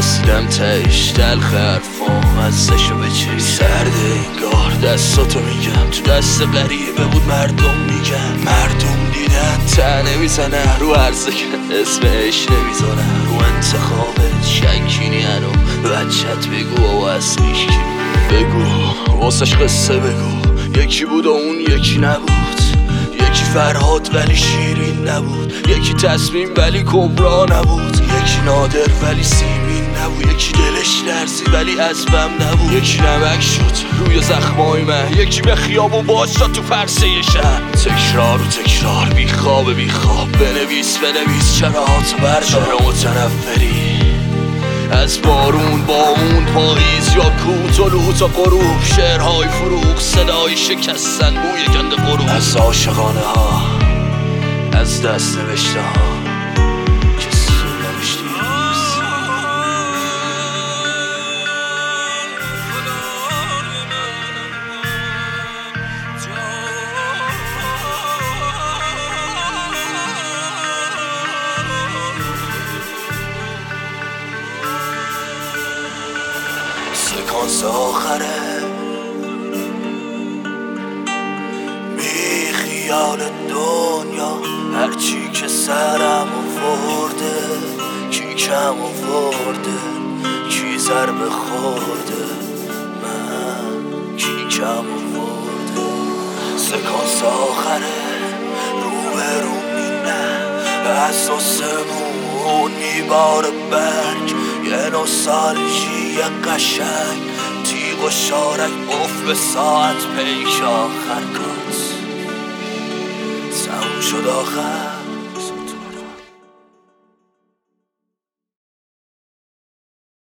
رسیدم تهش تلخ حرفام ازشو بچی سرد انگار دستاتو میگم تو دست غریبه بود مردم میگن مردم دیدن ته نمیزنه رو عرضکن اسم عشق نمیزنه رو انتخابت شکینی هنو بچت بگو و از میشکی بگو واسش قصه بگو یکی بود و اون یکی نبود یکی فرهاد ولی شیرین نبود یکی تصمیم ولی کبرا نبود یکی نادر ولی سیمین نبود یکی دلش لرزی ولی عزبم نبود یکی نمک شد روی زخمای من یکی به خیابون باز شد تو پرسه شهر تکرار و تکرار بی خواب بنویس چرا هاتو بردار چرا متنفری از بارون با اون پاییز یا کو طلوع تا غروب شعرهای فروغ صدای شکستن بوی گند غروب از عاشقانه ها از دست نوشته ها که سو نوشتی سکانس آخره بی خیال دنیا هرچی که سرم آورده کی کم آورده کی ضربه خورده من کی کم آورده سکانس آخره رو مینه از آسمون میباره برگ یه نوستالژی قشنگ تیغ و شارک افت به ساعت پیش آخر کات تموم شد آخر